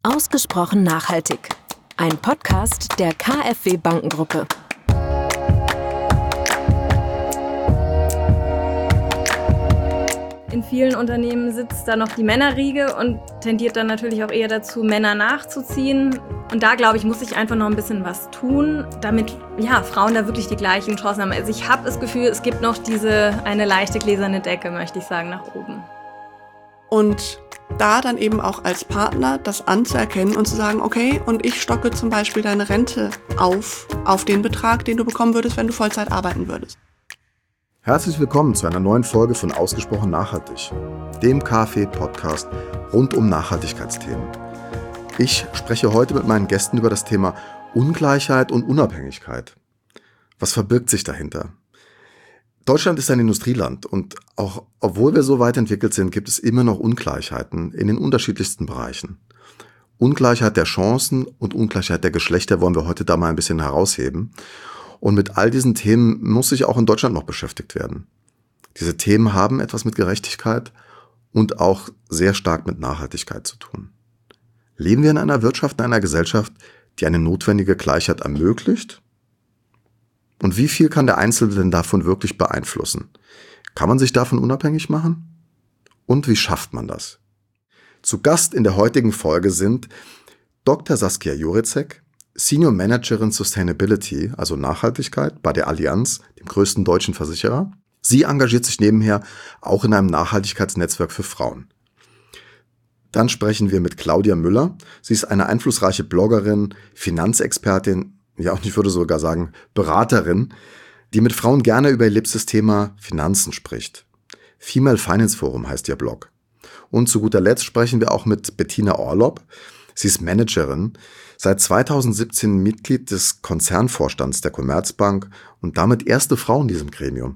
Ausgesprochen nachhaltig. Ein Podcast der KfW Bankengruppe. In vielen Unternehmen sitzt da noch die Männerriege und tendiert dann natürlich auch eher dazu, Männer nachzuziehen. Und da, glaube ich, muss ich einfach noch ein bisschen was tun, damit Frauen da wirklich die gleichen Chancen haben. Also ich habe das Gefühl, es gibt noch eine leichte gläserne Decke, möchte ich sagen, nach oben. Und da dann eben auch als Partner das anzuerkennen und zu sagen, okay, und ich stocke zum Beispiel deine Rente auf den Betrag, den du bekommen würdest, wenn du Vollzeit arbeiten würdest. Herzlich willkommen zu einer neuen Folge von Ausgesprochen nachhaltig, dem KfW-Podcast rund um Nachhaltigkeitsthemen. Ich spreche heute mit meinen Gästen über das Thema Ungleichheit und Unabhängigkeit. Was verbirgt sich dahinter? Deutschland ist ein Industrieland und auch obwohl wir so weit entwickelt sind, gibt es immer noch Ungleichheiten in den unterschiedlichsten Bereichen. Ungleichheit der Chancen und Ungleichheit der Geschlechter wollen wir heute da mal ein bisschen herausheben. Und mit all diesen Themen muss sich auch in Deutschland noch beschäftigt werden. Diese Themen haben etwas mit Gerechtigkeit und auch sehr stark mit Nachhaltigkeit zu tun. Leben wir in einer Wirtschaft, in einer Gesellschaft, die eine notwendige Gleichheit ermöglicht? Und wie viel kann der Einzelne denn davon wirklich beeinflussen? Kann man sich davon unabhängig machen? Und wie schafft man das? Zu Gast in der heutigen Folge sind Dr. Saskia Jurecek, Senior Managerin Sustainability, also Nachhaltigkeit, bei der Allianz, dem größten deutschen Versicherer. Sie engagiert sich nebenher auch in einem Nachhaltigkeitsnetzwerk für Frauen. Dann sprechen wir mit Claudia Müller. Sie ist eine einflussreiche Bloggerin, Finanzexpertin, ja, und ich würde sogar sagen Beraterin, die mit Frauen gerne über ihr liebstes Thema Finanzen spricht. Female Finance Forum heißt ihr Blog. Und zu guter Letzt sprechen wir auch mit Bettina Orlob. Sie ist Managerin, seit 2017 Mitglied des Konzernvorstands der Commerzbank und damit erste Frau in diesem Gremium.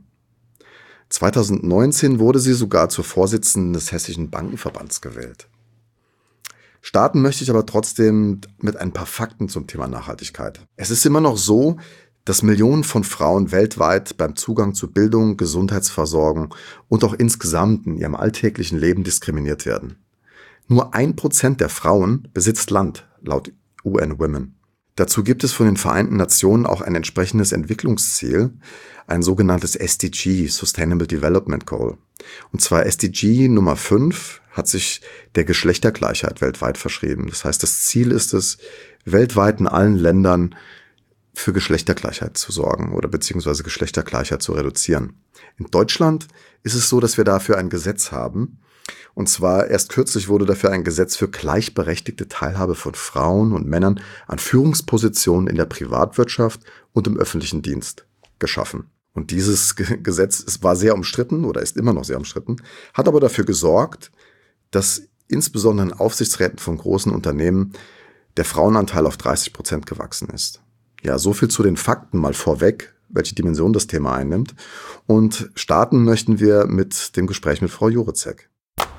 2019 wurde sie sogar zur Vorsitzenden des Hessischen Bankenverbands gewählt. Starten möchte ich aber trotzdem mit ein paar Fakten zum Thema Nachhaltigkeit. Es ist immer noch so, dass Millionen von Frauen weltweit beim Zugang zu Bildung, Gesundheitsversorgung und auch insgesamt in ihrem alltäglichen Leben diskriminiert werden. Nur 1% der Frauen besitzt Land, laut UN Women. Dazu gibt es von den Vereinten Nationen auch ein entsprechendes Entwicklungsziel, ein sogenanntes SDG, Sustainable Development Goal. Und zwar SDG Nummer 5 hat sich der Geschlechtergleichheit weltweit verschrieben. Das heißt, das Ziel ist es, weltweit in allen Ländern für Geschlechtergleichheit zu sorgen oder beziehungsweise Geschlechtergleichheit zu reduzieren. In Deutschland ist es so, dass wir dafür ein Gesetz haben. Und zwar erst kürzlich wurde dafür ein Gesetz für gleichberechtigte Teilhabe von Frauen und Männern an Führungspositionen in der Privatwirtschaft und im öffentlichen Dienst geschaffen. Und dieses Gesetz war sehr umstritten oder ist immer noch sehr umstritten, hat aber dafür gesorgt, dass insbesondere in Aufsichtsräten von großen Unternehmen der Frauenanteil auf 30% gewachsen ist. Ja, so viel zu den Fakten mal vorweg, welche Dimension das Thema einnimmt. Und starten möchten wir mit dem Gespräch mit Frau Jurecek.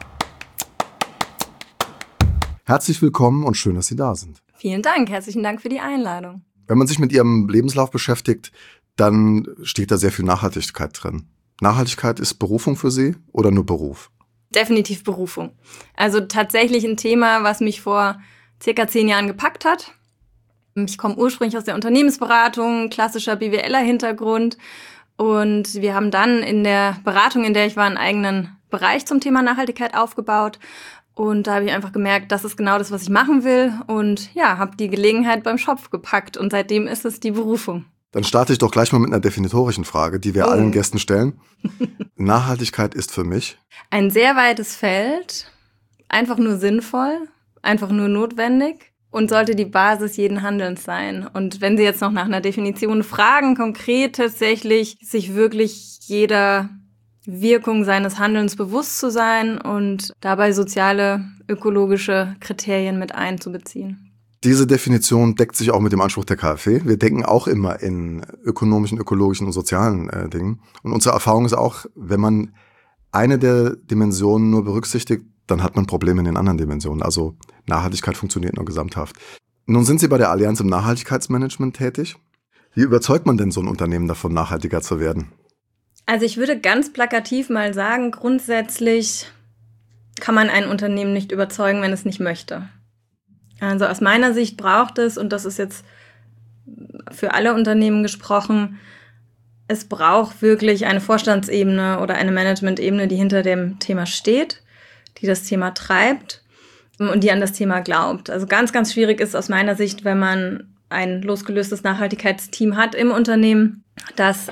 Herzlich willkommen und schön, dass Sie da sind. Vielen Dank, herzlichen Dank für die Einladung. Wenn man sich mit Ihrem Lebenslauf beschäftigt, dann steht da sehr viel Nachhaltigkeit drin. Nachhaltigkeit ist Berufung für Sie oder nur Beruf? Definitiv Berufung. Also tatsächlich ein Thema, was mich vor circa 10 Jahren gepackt hat. Ich komme ursprünglich aus der Unternehmensberatung, klassischer BWLer-Hintergrund. Und wir haben dann in der Beratung, in der ich war, einen eigenen Bereich zum Thema Nachhaltigkeit aufgebaut. Und da habe ich einfach gemerkt, das ist genau das, was ich machen will. Und ja, habe die Gelegenheit beim Schopf gepackt. Und seitdem ist es die Berufung. Dann starte ich doch gleich mal mit einer definitorischen Frage, die wir allen Gästen stellen. Nachhaltigkeit ist für mich? Ein sehr weites Feld, einfach nur sinnvoll, einfach nur notwendig und sollte die Basis jeden Handelns sein. Und wenn Sie jetzt noch nach einer Definition fragen, konkret tatsächlich sich wirklich jeder Wirkung seines Handelns bewusst zu sein und dabei soziale, ökologische Kriterien mit einzubeziehen. Diese Definition deckt sich auch mit dem Anspruch der KfW. Wir denken auch immer in ökonomischen, ökologischen und sozialen Dingen. Und unsere Erfahrung ist auch, wenn man eine der Dimensionen nur berücksichtigt, dann hat man Probleme in den anderen Dimensionen. Also Nachhaltigkeit funktioniert nur gesamthaft. Nun sind Sie bei der Allianz im Nachhaltigkeitsmanagement tätig. Wie überzeugt man denn so ein Unternehmen davon, nachhaltiger zu werden? Also ich würde ganz plakativ mal sagen, grundsätzlich kann man ein Unternehmen nicht überzeugen, wenn es nicht möchte. Also aus meiner Sicht braucht es, und das ist jetzt für alle Unternehmen gesprochen, es braucht wirklich eine Vorstandsebene oder eine Managementebene, die hinter dem Thema steht, die das Thema treibt und die an das Thema glaubt. Also ganz, ganz schwierig ist aus meiner Sicht, wenn man ein losgelöstes Nachhaltigkeitsteam hat im Unternehmen, das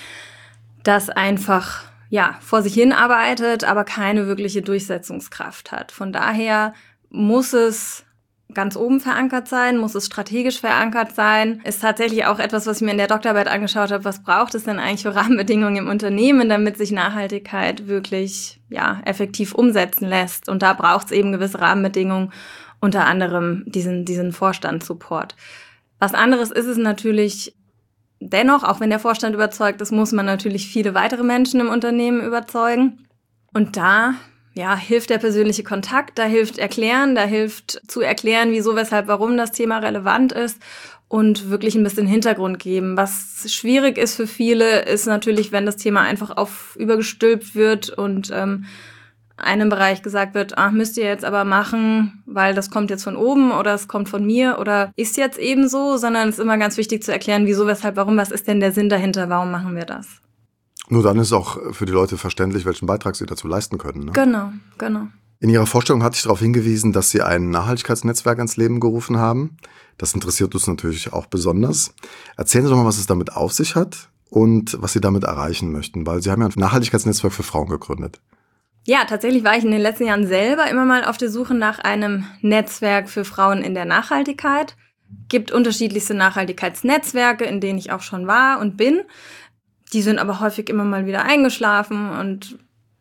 einfach vor sich hin arbeitet, aber keine wirkliche Durchsetzungskraft hat. Von daher muss es ganz oben verankert sein, muss es strategisch verankert sein. Ist tatsächlich auch etwas, was ich mir in der Doktorarbeit angeschaut habe. Was braucht es denn eigentlich für Rahmenbedingungen im Unternehmen, damit sich Nachhaltigkeit wirklich effektiv umsetzen lässt? Und da braucht es eben gewisse Rahmenbedingungen, unter anderem diesen Vorstandssupport. Was anderes ist es natürlich dennoch, auch wenn der Vorstand überzeugt ist, muss man natürlich viele weitere Menschen im Unternehmen überzeugen. Und da hilft der persönliche Kontakt, da hilft zu erklären, wieso, weshalb, warum das Thema relevant ist und wirklich ein bisschen Hintergrund geben. Was schwierig ist für viele, ist natürlich, wenn das Thema einfach übergestülpt wird und einem Bereich gesagt wird, müsst ihr jetzt aber machen, weil das kommt jetzt von oben oder es kommt von mir oder ist jetzt eben so, sondern es ist immer ganz wichtig zu erklären, wieso, weshalb, warum, was ist denn der Sinn dahinter, warum machen wir das? Nur dann ist auch für die Leute verständlich, welchen Beitrag sie dazu leisten können. Ne? Genau. In Ihrer Vorstellung hatte ich darauf hingewiesen, dass Sie ein Nachhaltigkeitsnetzwerk ans Leben gerufen haben. Das interessiert uns natürlich auch besonders. Erzählen Sie doch mal, was es damit auf sich hat und was Sie damit erreichen möchten, weil Sie haben ja ein Nachhaltigkeitsnetzwerk für Frauen gegründet. Ja, tatsächlich war ich in den letzten Jahren selber immer mal auf der Suche nach einem Netzwerk für Frauen in der Nachhaltigkeit. Gibt unterschiedlichste Nachhaltigkeitsnetzwerke, in denen ich auch schon war und bin. Die sind aber häufig immer mal wieder eingeschlafen und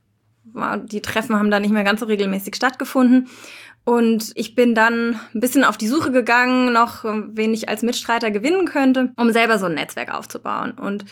die Treffen haben dann nicht mehr ganz so regelmäßig stattgefunden. Und ich bin dann ein bisschen auf die Suche gegangen, noch wen ich als Mitstreiter gewinnen könnte, um selber so ein Netzwerk aufzubauen. Und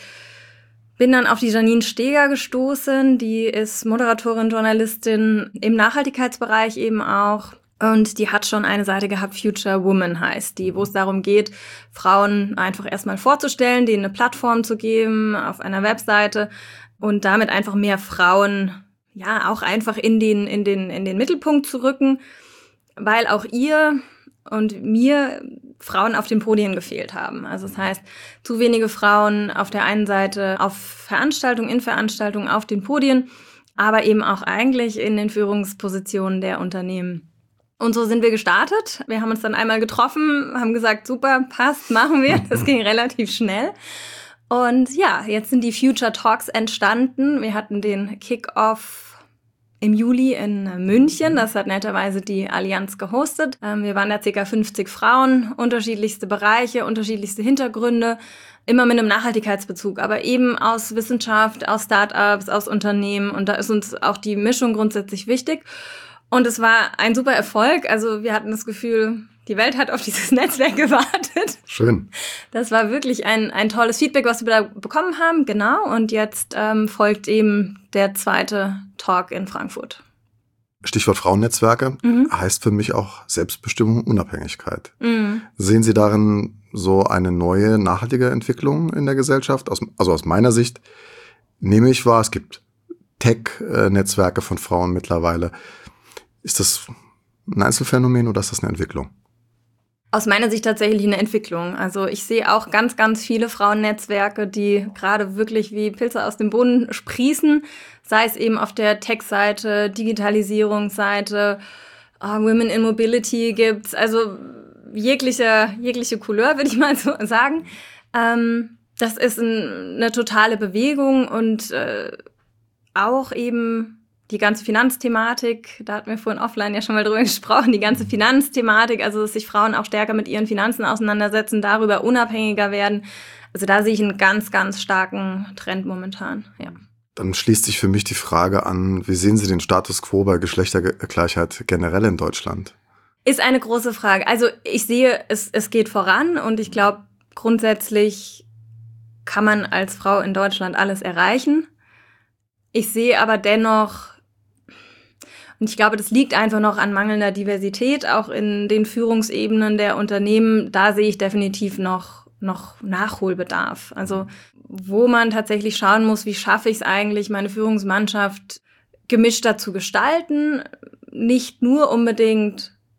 bin dann auf die Janine Steger gestoßen, die ist Moderatorin, Journalistin im Nachhaltigkeitsbereich eben auch. Und die hat schon eine Seite gehabt, Future Woman heißt die, wo es darum geht, Frauen einfach erstmal vorzustellen, denen eine Plattform zu geben auf einer Webseite und damit einfach mehr Frauen auch einfach in den Mittelpunkt zu rücken, weil auch ihr und mir Frauen auf den Podien gefehlt haben. Also das heißt, zu wenige Frauen auf der einen Seite auf Veranstaltungen auf den Podien, aber eben auch eigentlich in den Führungspositionen der Unternehmen. Und so sind wir gestartet. Wir haben uns dann einmal getroffen, haben gesagt, super, passt, machen wir. Das ging relativ schnell. Und jetzt sind die Future Talks entstanden. Wir hatten den Kick-Off im Juli in München. Das hat netterweise die Allianz gehostet. Wir waren da ca. 50 Frauen, unterschiedlichste Bereiche, unterschiedlichste Hintergründe, immer mit einem Nachhaltigkeitsbezug, aber eben aus Wissenschaft, aus Startups, aus Unternehmen. Und da ist uns auch die Mischung grundsätzlich wichtig. Und es war ein super Erfolg. Also wir hatten das Gefühl, die Welt hat auf dieses Netzwerk gewartet. Schön. Das war wirklich ein tolles Feedback, was wir da bekommen haben. Genau. Und jetzt folgt eben der zweite Talk in Frankfurt. Stichwort Frauennetzwerke heißt für mich auch Selbstbestimmung und Unabhängigkeit. Sehen Sie darin so eine neue, nachhaltige Entwicklung in der Gesellschaft? Aus meiner Sicht nehme ich wahr, es gibt Tech-Netzwerke von Frauen mittlerweile. Ist das ein Einzelfenomen oder ist das eine Entwicklung? Aus meiner Sicht tatsächlich eine Entwicklung. Also ich sehe auch ganz, ganz viele Frauennetzwerke, die gerade wirklich wie Pilze aus dem Boden sprießen. Sei es eben auf der Tech-Seite, Digitalisierungsseite, Women in Mobility gibt's. Also jegliche Couleur, würde ich mal so sagen. Das ist eine totale Bewegung und auch eben die ganze Finanzthematik, da hatten wir vorhin offline ja schon mal drüber gesprochen, die ganze Finanzthematik, also dass sich Frauen auch stärker mit ihren Finanzen auseinandersetzen, darüber unabhängiger werden. Also da sehe ich einen ganz, ganz starken Trend momentan, ja. Dann schließt sich für mich die Frage an, wie sehen Sie den Status quo bei Geschlechtergleichheit generell in Deutschland? Ist eine große Frage. Also ich sehe, es geht voran und ich glaube, grundsätzlich kann man als Frau in Deutschland alles erreichen. Ich sehe aber dennoch, und ich glaube, das liegt einfach noch an mangelnder Diversität, auch in den Führungsebenen der Unternehmen, da sehe ich definitiv noch Nachholbedarf. Also wo man tatsächlich schauen muss, wie schaffe ich es eigentlich, meine Führungsmannschaft gemischter zu gestalten, nicht nur unbedingt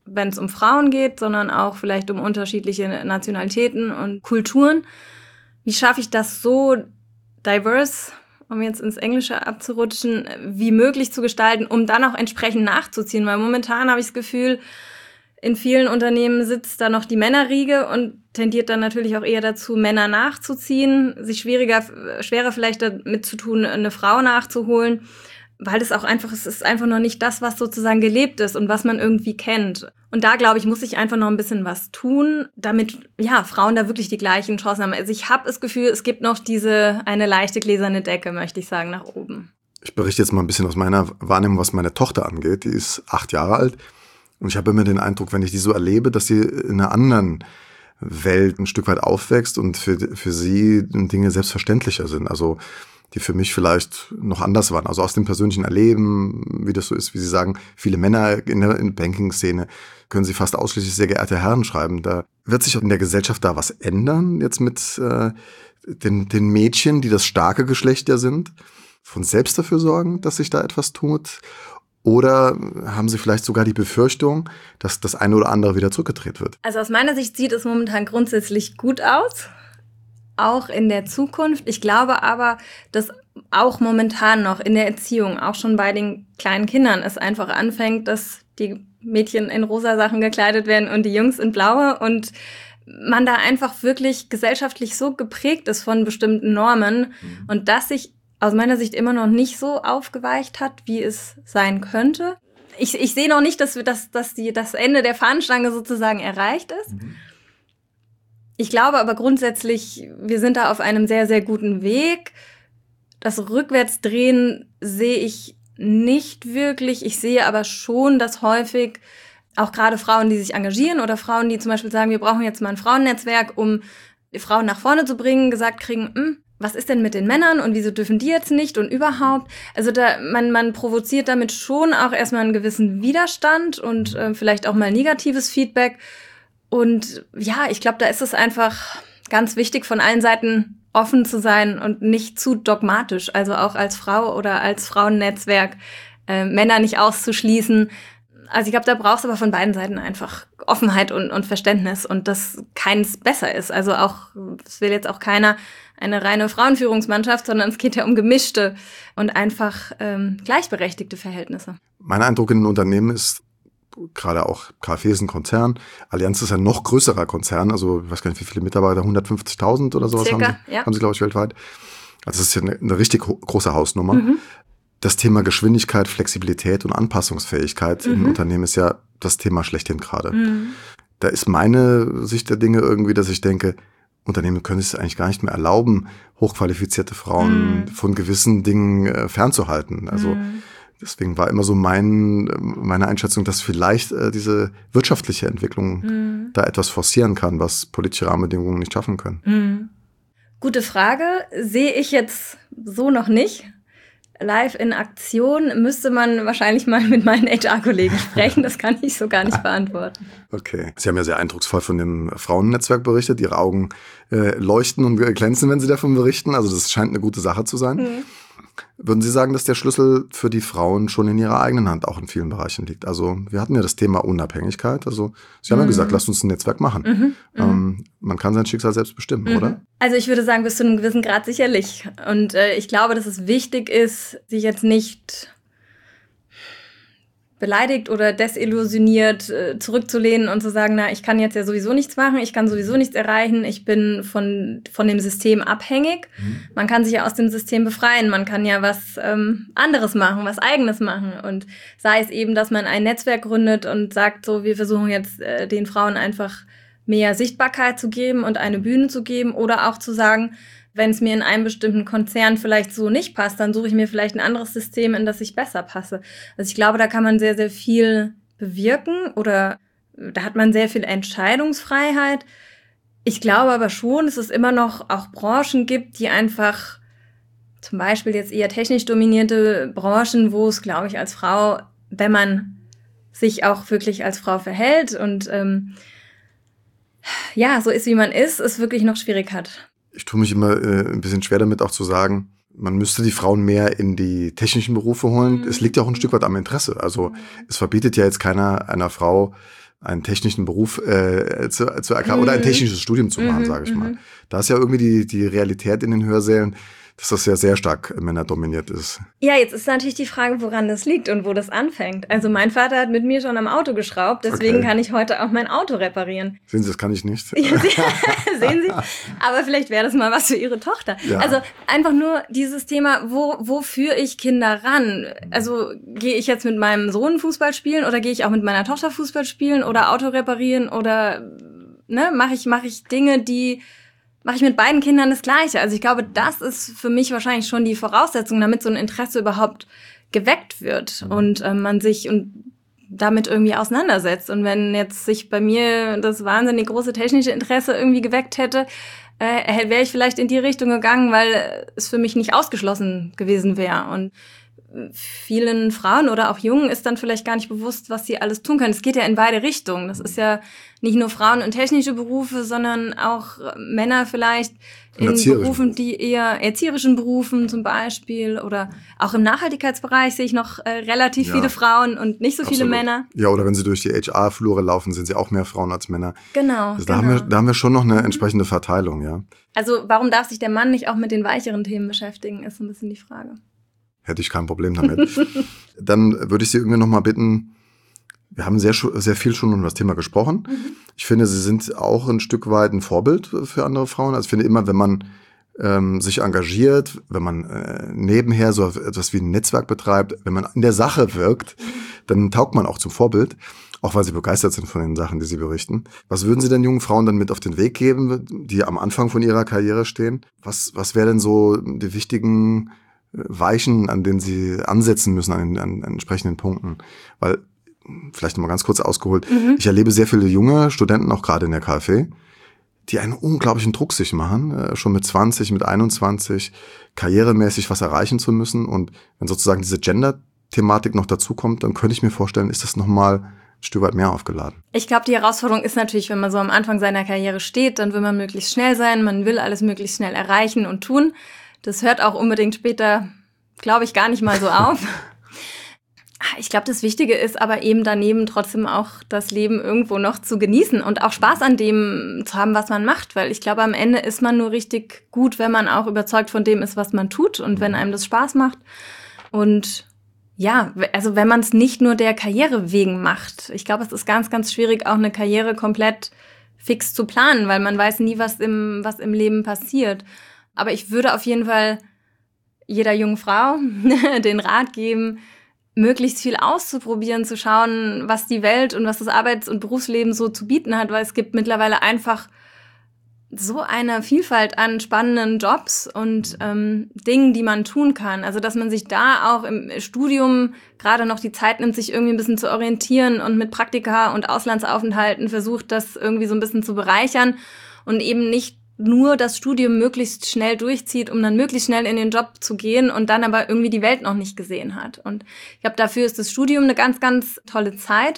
wenn es um Frauen geht, sondern auch vielleicht um unterschiedliche Nationalitäten und Kulturen. Wie schaffe ich das so diverse, um jetzt ins Englische abzurutschen, wie möglich zu gestalten, um dann auch entsprechend nachzuziehen? Weil momentan habe ich das Gefühl, in vielen Unternehmen sitzt da noch die Männerriege und tendiert dann natürlich auch eher dazu, Männer nachzuziehen, sich schwerer vielleicht damit zu tun, eine Frau nachzuholen, weil es ist einfach noch nicht das, was sozusagen gelebt ist und was man irgendwie kennt. Und da, glaube ich, muss ich einfach noch ein bisschen was tun, damit Frauen da wirklich die gleichen Chancen haben. Also ich habe das Gefühl, es gibt noch eine leichte gläserne Decke, möchte ich sagen, nach oben. Ich berichte jetzt mal ein bisschen aus meiner Wahrnehmung, was meine Tochter angeht. Die ist 8 Jahre alt. Und ich habe immer den Eindruck, wenn ich die so erlebe, dass sie in einer anderen Welt ein Stück weit aufwächst und für sie Dinge selbstverständlicher sind. Also die für mich vielleicht noch anders waren. Also aus dem persönlichen Erleben, wie das so ist, wie Sie sagen, viele Männer in der Banking-Szene können sie fast ausschließlich sehr geehrte Herren schreiben. Da wird sich in der Gesellschaft da was ändern, jetzt mit den Mädchen, die das starke Geschlecht ja sind, von selbst dafür sorgen, dass sich da etwas tut? Oder haben Sie vielleicht sogar die Befürchtung, dass das eine oder andere wieder zurückgedreht wird? Also aus meiner Sicht sieht es momentan grundsätzlich gut aus, auch in der Zukunft. Ich glaube aber, dass auch momentan noch in der Erziehung, auch schon bei den kleinen Kindern, es einfach anfängt, dass die Mädchen in rosa Sachen gekleidet werden und die Jungs in blaue und man da einfach wirklich gesellschaftlich so geprägt ist von bestimmten Normen und dass sich aus meiner Sicht immer noch nicht so aufgeweicht hat, wie es sein könnte. Ich sehe noch nicht, dass das Ende der Fahnenstange sozusagen erreicht ist. Ich glaube aber grundsätzlich, wir sind da auf einem sehr, sehr guten Weg. Das Rückwärtsdrehen sehe ich nicht wirklich. Ich sehe aber schon, dass häufig auch gerade Frauen, die sich engagieren oder Frauen, die zum Beispiel sagen, wir brauchen jetzt mal ein Frauennetzwerk, um die Frauen nach vorne zu bringen, gesagt kriegen, was ist denn mit den Männern und wieso dürfen die jetzt nicht und überhaupt? Also man provoziert damit schon auch erstmal einen gewissen Widerstand und vielleicht auch mal negatives Feedback. Und ja, ich glaube, da ist es einfach ganz wichtig, von allen Seiten offen zu sein und nicht zu dogmatisch. Also auch als Frau oder als Frauennetzwerk Männer nicht auszuschließen. Also ich glaube, da brauchst du aber von beiden Seiten einfach Offenheit und Verständnis und dass keins besser ist. Also auch, es will jetzt auch keiner eine reine Frauenführungsmannschaft, sondern es geht ja um gemischte und einfach gleichberechtigte Verhältnisse. Mein Eindruck in den Unternehmen ist, gerade auch KfW ist ein Konzern, Allianz ist ein noch größerer Konzern, also ich weiß gar nicht, wie viele Mitarbeiter, 150.000 oder sowas Circa, haben sie, glaube ich, weltweit. Also das ist ja eine richtig große Hausnummer. Das Thema Geschwindigkeit, Flexibilität und Anpassungsfähigkeit in Unternehmen ist ja das Thema schlechthin gerade. Da ist meine Sicht der Dinge irgendwie, dass ich denke, Unternehmen können es eigentlich gar nicht mehr erlauben, hochqualifizierte Frauen von gewissen Dingen fernzuhalten. Also deswegen war immer so meine Einschätzung, dass vielleicht diese wirtschaftliche Entwicklung da etwas forcieren kann, was politische Rahmenbedingungen nicht schaffen können. Gute Frage. Sehe ich jetzt so noch nicht. Live in Aktion müsste man wahrscheinlich mal mit meinen HR-Kollegen sprechen. Das kann ich so gar nicht beantworten. Okay. Sie haben ja sehr eindrucksvoll von dem Frauennetzwerk berichtet. Ihre Augen leuchten und glänzen, wenn Sie davon berichten. Also das scheint eine gute Sache zu sein. Würden Sie sagen, dass der Schlüssel für die Frauen schon in ihrer eigenen Hand auch in vielen Bereichen liegt? Also wir hatten ja das Thema Unabhängigkeit. Also Sie haben ja gesagt, lasst uns ein Netzwerk machen. Man kann sein Schicksal selbst bestimmen, oder? Also ich würde sagen, bis zu einem gewissen Grad sicherlich. Und ich glaube, dass es wichtig ist, sich jetzt nicht beleidigt oder desillusioniert zurückzulehnen und zu sagen, na, ich kann jetzt ja sowieso nichts machen, ich kann sowieso nichts erreichen, ich bin von dem System abhängig. Man kann sich ja aus dem System befreien, man kann ja was anderes machen, was Eigenes machen und sei es eben, dass man ein Netzwerk gründet und sagt, so, wir versuchen jetzt den Frauen einfach mehr Sichtbarkeit zu geben und eine Bühne zu geben oder auch zu sagen, wenn es mir in einem bestimmten Konzern vielleicht so nicht passt, dann suche ich mir vielleicht ein anderes System, in das ich besser passe. Also ich glaube, da kann man sehr, sehr viel bewirken oder da hat man sehr viel Entscheidungsfreiheit. Ich glaube aber schon, dass es immer noch auch Branchen gibt, die einfach, zum Beispiel jetzt eher technisch dominierte Branchen, wo es, glaube ich, als Frau, wenn man sich auch wirklich als Frau verhält und so ist, wie man ist, es wirklich noch schwierig hat. Ich tue mich immer ein bisschen schwer damit auch zu sagen, man müsste die Frauen mehr in die technischen Berufe holen. Es liegt ja auch ein Stück weit am Interesse. Also es verbietet ja jetzt keiner einer Frau einen technischen Beruf zu ergreifen oder ein technisches Studium zu machen, sage ich mal. Da ist ja irgendwie die Realität in den Hörsälen, dass das ja sehr stark männerdominiert ist. Ja, jetzt ist natürlich die Frage, woran das liegt und wo das anfängt. Also mein Vater hat mit mir schon am Auto geschraubt, deswegen kann ich heute auch mein Auto reparieren. Sehen Sie, das kann ich nicht. Sehen Sie? Aber vielleicht wäre das mal was für Ihre Tochter. Ja. Also einfach nur dieses Thema, wo führe ich Kinder ran? Also gehe ich jetzt mit meinem Sohn Fußball spielen oder gehe ich auch mit meiner Tochter Fußball spielen oder Auto reparieren oder mache ich Dinge, mache ich mit beiden Kindern das Gleiche. Also ich glaube, das ist für mich wahrscheinlich schon die Voraussetzung, damit so ein Interesse überhaupt geweckt wird und man sich damit irgendwie auseinandersetzt. Und wenn jetzt sich bei mir das wahnsinnig große technische Interesse irgendwie geweckt hätte, wäre ich vielleicht in die Richtung gegangen, weil es für mich nicht ausgeschlossen gewesen wäre. Und vielen Frauen oder auch Jungen ist dann vielleicht gar nicht bewusst, was sie alles tun können. Es geht ja in beide Richtungen. Das ist ja nicht nur Frauen und technische Berufe, sondern auch Männer vielleicht in Berufen, die eher erzieherischen Berufen zum Beispiel oder auch im Nachhaltigkeitsbereich sehe ich noch relativ viele Frauen und nicht so viele Männer. Ja, oder wenn sie durch die HR-Flure laufen, sind sie auch mehr Frauen als Männer. Genau. Also da haben wir schon noch eine entsprechende Verteilung, ja. Also warum darf sich der Mann nicht auch mit den weicheren Themen beschäftigen, ist so ein bisschen die Frage. Hätte ich kein Problem damit. Dann würde ich Sie irgendwie noch mal bitten, wir haben sehr viel schon über das Thema gesprochen. Ich finde, Sie sind auch ein Stück weit ein Vorbild für andere Frauen. Also ich finde immer, wenn man sich engagiert, wenn man nebenher so etwas wie ein Netzwerk betreibt, wenn man in der Sache wirkt, dann taugt man auch zum Vorbild, auch weil Sie begeistert sind von den Sachen, die Sie berichten. Was würden Sie denn jungen Frauen dann mit auf den Weg geben, die am Anfang von ihrer Karriere stehen? Was wären denn so die wichtigen Weichen, an denen sie ansetzen müssen, an entsprechenden Punkten? Weil, vielleicht nochmal ganz kurz ausgeholt, ich erlebe sehr viele junge Studenten, auch gerade in der KfW, die einen unglaublichen Druck sich machen, schon mit 20, mit 21, karrieremäßig was erreichen zu müssen. Und wenn sozusagen diese Gender-Thematik noch dazukommt, dann könnte ich mir vorstellen, ist das nochmal ein Stück weit mehr aufgeladen. Ich glaube, die Herausforderung ist natürlich, wenn man so am Anfang seiner Karriere steht, dann will man möglichst schnell sein, man will alles möglichst schnell erreichen und tun. Das hört auch unbedingt später, glaube ich, gar nicht mal so auf. Ich glaube, das Wichtige ist aber eben daneben trotzdem auch das Leben irgendwo noch zu genießen und auch Spaß an dem zu haben, was man macht. Weil ich glaube, am Ende ist man nur richtig gut, wenn man auch überzeugt von dem ist, was man tut und wenn einem das Spaß macht. Und ja, also wenn man es nicht nur der Karriere wegen macht. Ich glaube, es ist ganz, ganz schwierig, auch eine Karriere komplett fix zu planen, weil man weiß nie, was im Leben passiert. Aber ich würde auf jeden Fall jeder jungen Frau den Rat geben, möglichst viel auszuprobieren, zu schauen, was die Welt und was das Arbeits- und Berufsleben so zu bieten hat, weil es gibt mittlerweile einfach so eine Vielfalt an spannenden Jobs und Dingen, die man tun kann. Also dass man sich da auch im Studium gerade noch die Zeit nimmt, sich irgendwie ein bisschen zu orientieren und mit Praktika und Auslandsaufenthalten versucht, das irgendwie so ein bisschen zu bereichern und eben nicht nur das Studium möglichst schnell durchzieht, um dann möglichst schnell in den Job zu gehen und dann aber irgendwie die Welt noch nicht gesehen hat. Und ich glaube, dafür ist das Studium eine ganz, ganz tolle Zeit.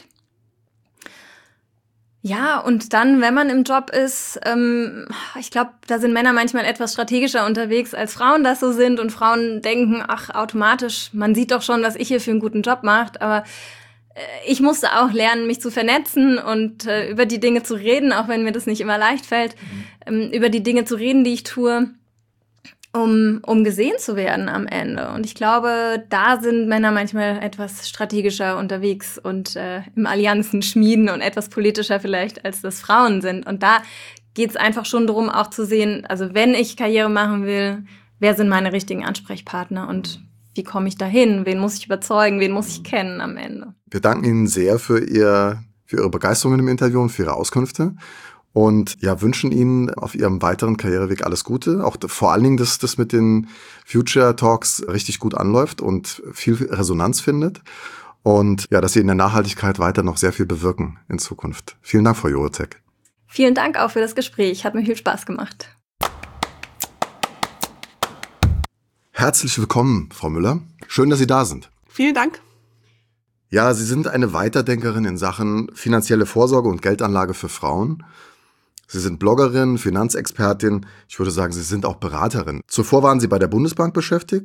Ja, und dann, wenn man im Job ist, ich glaube, da sind Männer manchmal etwas strategischer unterwegs, als Frauen das so sind. Und Frauen denken, ach, automatisch, man sieht doch schon, was ich hier für einen guten Job mache. Aber ich musste auch lernen, mich zu vernetzen und über die Dinge zu reden, auch wenn mir das nicht immer leicht fällt, über die Dinge zu reden, die ich tue, um gesehen zu werden am Ende. Und ich glaube, da sind Männer manchmal etwas strategischer unterwegs und im Allianzen schmieden und etwas politischer vielleicht, als das Frauen sind. Und da geht es einfach schon darum, auch zu sehen, also wenn ich Karriere machen will, wer sind meine richtigen Ansprechpartner und wie komme ich dahin? Wen muss ich überzeugen? Wen muss ich kennen am Ende? Wir danken Ihnen sehr für Ihre Begeisterung im Interview und für Ihre Auskünfte. Und ja, wünschen Ihnen auf Ihrem weiteren Karriereweg alles Gute. Auch vor allen Dingen, dass das mit den Future Talks richtig gut anläuft und viel Resonanz findet. Und ja, dass Sie in der Nachhaltigkeit weiter noch sehr viel bewirken in Zukunft. Vielen Dank, Frau Juracek. Vielen Dank auch für das Gespräch. Hat mir viel Spaß gemacht. Herzlich willkommen, Frau Müller. Schön, dass Sie da sind. Vielen Dank. Ja, Sie sind eine Weiterdenkerin in Sachen finanzielle Vorsorge und Geldanlage für Frauen. Sie sind Bloggerin, Finanzexpertin. Ich würde sagen, Sie sind auch Beraterin. Zuvor waren Sie bei der Bundesbank beschäftigt.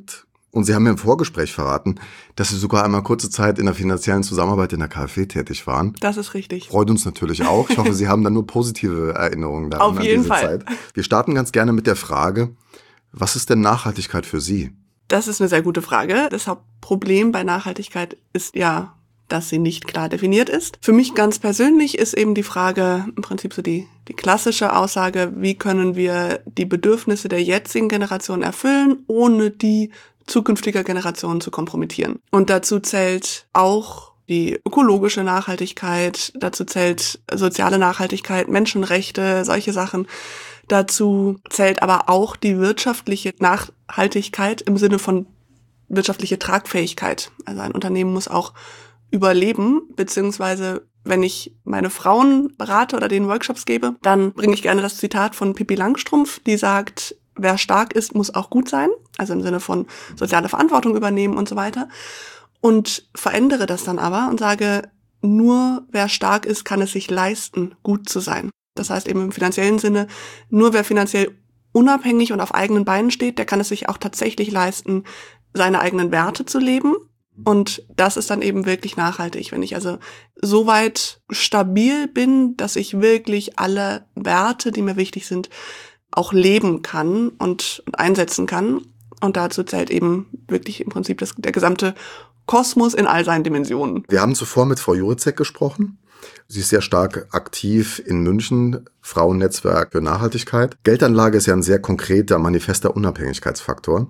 Und Sie haben mir im Vorgespräch verraten, dass Sie sogar einmal kurze Zeit in der finanziellen Zusammenarbeit in der KfW tätig waren. Das ist richtig. Freut uns natürlich auch. Ich hoffe, Sie haben da nur positive Erinnerungen daran. Auf jeden Fall. Zeit. Wir starten ganz gerne mit der Frage, was ist denn Nachhaltigkeit für Sie? Das ist eine sehr gute Frage. Das Hauptproblem bei Nachhaltigkeit ist ja, dass sie nicht klar definiert ist. Für mich ganz persönlich ist eben die Frage, im Prinzip so die klassische Aussage, wie können wir die Bedürfnisse der jetzigen Generation erfüllen, ohne die zukünftiger Generationen zu kompromittieren. Und dazu zählt auch die ökologische Nachhaltigkeit, dazu zählt soziale Nachhaltigkeit, Menschenrechte, solche Sachen. Dazu zählt aber auch die wirtschaftliche Nachhaltigkeit im Sinne von wirtschaftliche Tragfähigkeit. Also ein Unternehmen muss auch überleben, beziehungsweise wenn ich meine Frauen berate oder denen Workshops gebe, dann bringe ich gerne das Zitat von Pippi Langstrumpf, die sagt, wer stark ist, muss auch gut sein, also im Sinne von soziale Verantwortung übernehmen und so weiter. Und verändere das dann aber und sage, nur wer stark ist, kann es sich leisten, gut zu sein. Das heißt eben im finanziellen Sinne, nur wer finanziell unabhängig und auf eigenen Beinen steht, der kann es sich auch tatsächlich leisten, seine eigenen Werte zu leben. Und das ist dann eben wirklich nachhaltig, wenn ich also so weit stabil bin, dass ich wirklich alle Werte, die mir wichtig sind, auch leben kann und einsetzen kann. Und dazu zählt eben wirklich im Prinzip der gesamte Kosmos in all seinen Dimensionen. Wir haben zuvor mit Frau Juricek gesprochen. Sie ist sehr stark aktiv in München, Frauennetzwerk für Nachhaltigkeit. Geldanlage ist ja ein sehr konkreter, manifester Unabhängigkeitsfaktor.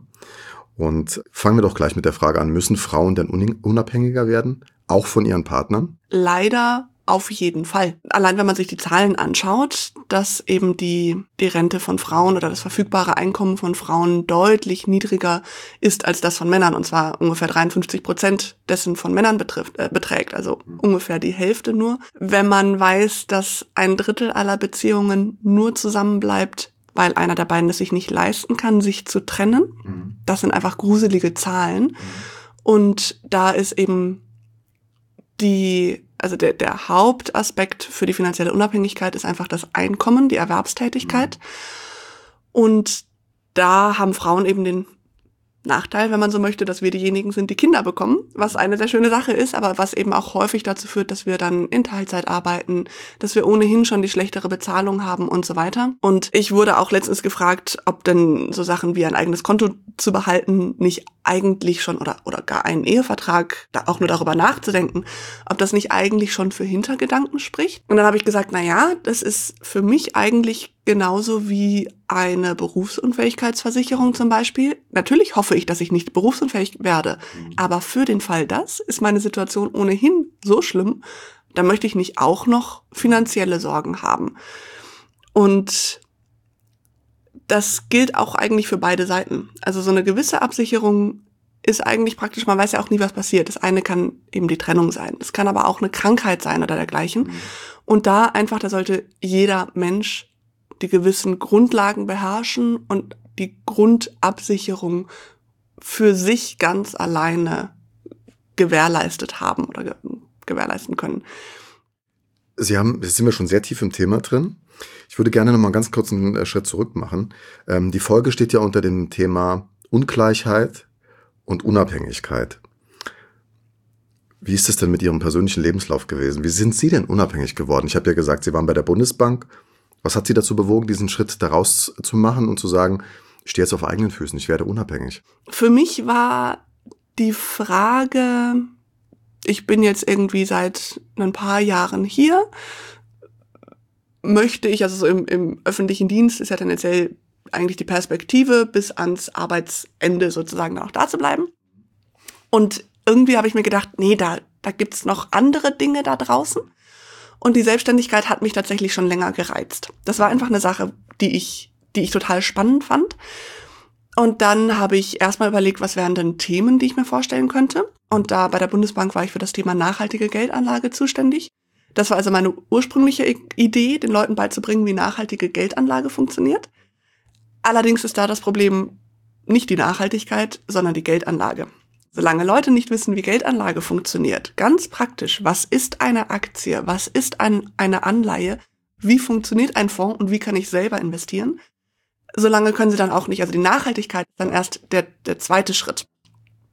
Und fangen wir doch gleich mit der Frage an, müssen Frauen denn unabhängiger werden, auch von ihren Partnern? Leider auf jeden Fall. Allein wenn man sich die Zahlen anschaut, dass eben die Rente von Frauen oder das verfügbare Einkommen von Frauen deutlich niedriger ist als das von Männern, und zwar ungefähr 53% dessen von Männern beträgt, also ungefähr die Hälfte nur. Wenn man weiß, dass 1/3 aller Beziehungen nur zusammenbleibt, weil einer der beiden es sich nicht leisten kann, sich zu trennen. Das sind einfach gruselige Zahlen. Und da ist eben der Hauptaspekt für die finanzielle Unabhängigkeit ist einfach das Einkommen, die Erwerbstätigkeit. Und da haben Frauen eben den Nachteil, wenn man so möchte, dass wir diejenigen sind, die Kinder bekommen, was eine sehr schöne Sache ist, aber was eben auch häufig dazu führt, dass wir dann in Teilzeit arbeiten, dass wir ohnehin schon die schlechtere Bezahlung haben und so weiter. Und ich wurde auch letztens gefragt, ob denn so Sachen wie ein eigenes Konto zu behalten nicht eigentlich schon oder gar einen Ehevertrag, da auch nur darüber nachzudenken, ob das nicht eigentlich schon für Hintergedanken spricht. Und dann habe ich gesagt, das ist für mich eigentlich genauso wie eine Berufsunfähigkeitsversicherung zum Beispiel. Natürlich hoffe ich, dass ich nicht berufsunfähig werde, aber für den Fall das ist meine Situation ohnehin so schlimm, da möchte ich nicht auch noch finanzielle Sorgen haben. Und das gilt auch eigentlich für beide Seiten. Also so eine gewisse Absicherung ist eigentlich praktisch, man weiß ja auch nie, was passiert. Das eine kann eben die Trennung sein. Es kann aber auch eine Krankheit sein oder dergleichen. Und da sollte jeder Mensch die gewissen Grundlagen beherrschen und die Grundabsicherung für sich ganz alleine gewährleistet haben oder gewährleisten können. Jetzt sind wir schon sehr tief im Thema drin. Ich würde gerne noch mal ganz kurz einen Schritt zurück machen. Die Folge steht ja unter dem Thema Ungleichheit und Unabhängigkeit. Wie ist es denn mit Ihrem persönlichen Lebenslauf gewesen? Wie sind Sie denn unabhängig geworden? Ich habe ja gesagt, Sie waren bei der Bundesbank. Was hat Sie dazu bewogen, diesen Schritt daraus zu machen und zu sagen, ich stehe jetzt auf eigenen Füßen, ich werde unabhängig? Für mich war die Frage, ich bin jetzt irgendwie seit ein paar Jahren hier, möchte ich, also so im öffentlichen Dienst ist ja tendenziell eigentlich die Perspektive, bis ans Arbeitsende sozusagen auch da zu bleiben. Und irgendwie habe ich mir gedacht, da gibt's noch andere Dinge da draußen. Und die Selbstständigkeit hat mich tatsächlich schon länger gereizt. Das war einfach eine Sache, die ich total spannend fand. Und dann habe ich erstmal überlegt, was wären denn Themen, die ich mir vorstellen könnte. Und da bei der Bundesbank war ich für das Thema nachhaltige Geldanlage zuständig. Das war also meine ursprüngliche Idee, den Leuten beizubringen, wie nachhaltige Geldanlage funktioniert. Allerdings ist da das Problem nicht die Nachhaltigkeit, sondern die Geldanlage. Solange Leute nicht wissen, wie Geldanlage funktioniert, ganz praktisch, was ist eine Aktie, was ist eine Anleihe, wie funktioniert ein Fonds und wie kann ich selber investieren, solange können sie dann auch nicht, also die Nachhaltigkeit ist dann erst der zweite Schritt.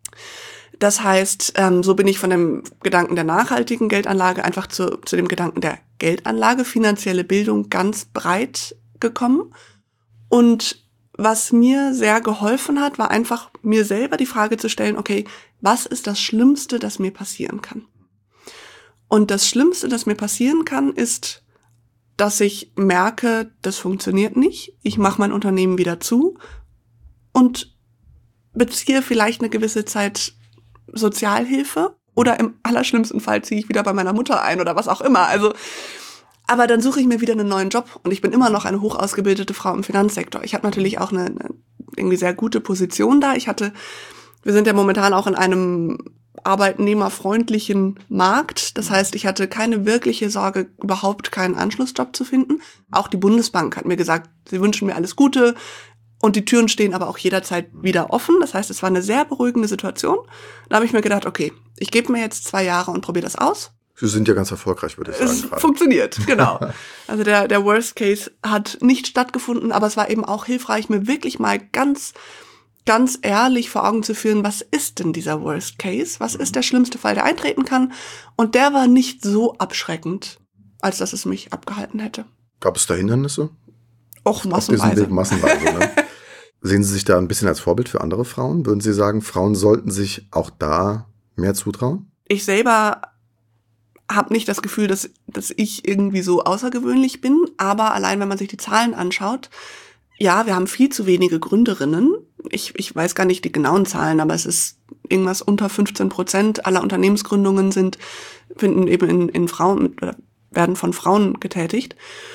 Das heißt, so bin ich von dem Gedanken der nachhaltigen Geldanlage einfach zu dem Gedanken der Geldanlage, finanzielle Bildung ganz breit gekommen. Und was mir sehr geholfen hat, war einfach mir selber die Frage zu stellen, okay, was ist das Schlimmste, das mir passieren kann? Und das Schlimmste, das mir passieren kann, ist, dass ich merke, das funktioniert nicht. Ich mache mein Unternehmen wieder zu und beziehe vielleicht eine gewisse Zeit Sozialhilfe oder im allerschlimmsten Fall ziehe ich wieder bei meiner Mutter ein oder was auch immer. Also, aber dann suche ich mir wieder einen neuen Job und ich bin immer noch eine hoch ausgebildete Frau im Finanzsektor. Ich habe natürlich auch eine irgendwie sehr gute Position da. Wir sind ja momentan auch in einem arbeitnehmerfreundlichen Markt. Das heißt, ich hatte keine wirkliche Sorge, überhaupt keinen Anschlussjob zu finden. Auch die Bundesbank hat mir gesagt, sie wünschen mir alles Gute. Und die Türen stehen aber auch jederzeit wieder offen. Das heißt, es war eine sehr beruhigende Situation. Da habe ich mir gedacht, okay, ich gebe mir jetzt 2 Jahre und probiere das aus. Sie sind ja ganz erfolgreich, würde ich sagen. Es funktioniert, genau. Also der Worst Case hat nicht stattgefunden, aber es war eben auch hilfreich, mir wirklich mal ganz ehrlich vor Augen zu führen, was ist denn dieser Worst Case? Was ist der schlimmste Fall, der eintreten kann? Und der war nicht so abschreckend, als dass es mich abgehalten hätte. Gab es da Hindernisse? Och, massenweise. Auf diesem Weg massenweise, ne? Sehen Sie sich da ein bisschen als Vorbild für andere Frauen? Würden Sie sagen, Frauen sollten sich auch da mehr zutrauen? Ich selber habe nicht das Gefühl, dass ich irgendwie so außergewöhnlich bin, aber allein wenn man sich die Zahlen anschaut, ja, wir haben viel zu wenige Gründerinnen. Ich weiß gar nicht die genauen Zahlen, aber es ist irgendwas unter 15% aller Unternehmensgründungen finden eben in Frauen oder werden von Frauen getätigt.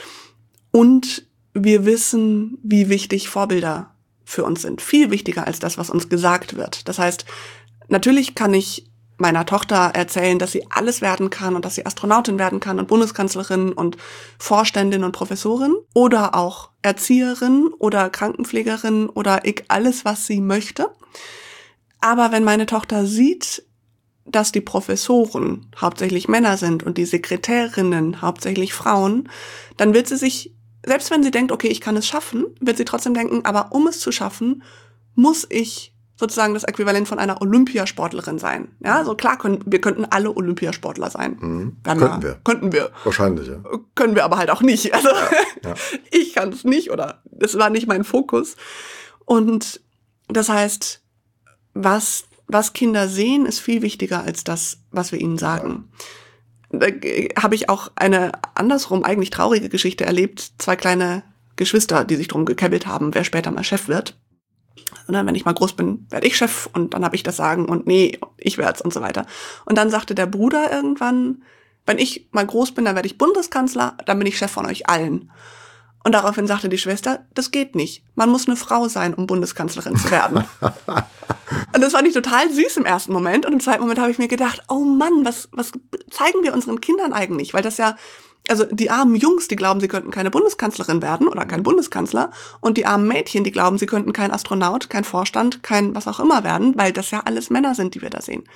Und wir wissen, wie wichtig Vorbilder für uns sind. Viel wichtiger als das, was uns gesagt wird. Das heißt, natürlich kann ich meiner Tochter erzählen, dass sie alles werden kann und dass sie Astronautin werden kann und Bundeskanzlerin und Vorständin und Professorin oder auch Erzieherin oder Krankenpflegerin oder alles, was sie möchte. Aber wenn meine Tochter sieht, dass die Professoren hauptsächlich Männer sind und die Sekretärinnen hauptsächlich Frauen, dann wird sie sich, selbst wenn sie denkt, okay, ich kann es schaffen, wird sie trotzdem denken, aber um es zu schaffen, muss ich sozusagen das Äquivalent von einer Olympiasportlerin sein. Ja, so klar, wir könnten alle Olympiasportler sein. Könnten wir. Wahrscheinlich, ja. Können wir aber halt auch nicht. Also ja. Ich kann es nicht oder das war nicht mein Fokus. Und das heißt, was Kinder sehen, ist viel wichtiger als das, was wir ihnen sagen. Da habe ich auch eine andersrum eigentlich traurige Geschichte erlebt. 2 kleine Geschwister, die sich drum gekäbbelt haben, wer später mal Chef wird. Und dann, wenn ich mal groß bin, werde ich Chef und dann habe ich das Sagen und nee, ich werd's und so weiter. Und dann sagte der Bruder irgendwann, wenn ich mal groß bin, dann werde ich Bundeskanzler, dann bin ich Chef von euch allen. Und daraufhin sagte die Schwester, das geht nicht. Man muss eine Frau sein, um Bundeskanzlerin zu werden. Und das fand ich total süß im ersten Moment. Und im zweiten Moment habe ich mir gedacht, oh Mann, was zeigen wir unseren Kindern eigentlich? Weil das ja, also die armen Jungs, die glauben, sie könnten keine Bundeskanzlerin werden oder kein Bundeskanzler. Und die armen Mädchen, die glauben, sie könnten kein Astronaut, kein Vorstand, kein was auch immer werden, weil das ja alles Männer sind, die wir da sehen.